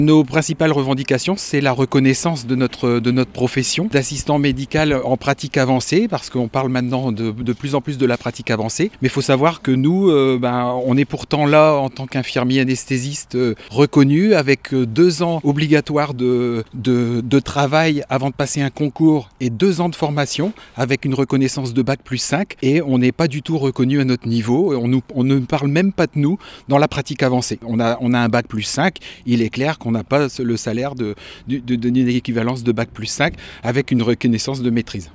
Nos principales revendications, c'est la reconnaissance de notre profession d'assistant médical en pratique avancée, parce qu'on parle maintenant de plus en plus de la pratique avancée. Mais il faut savoir que nous, on est pourtant là en tant qu'infirmier anesthésiste reconnu, avec 2 ans obligatoires de travail avant de passer un concours et 2 ans de formation, avec une reconnaissance de bac+5, et on n'est pas du tout reconnu à notre niveau. On ne parle même pas de nous dans la pratique avancée. On a un bac+5, il est clair qu'on n'a pas le salaire d'une équivalence de bac+5 avec une reconnaissance de maîtrise.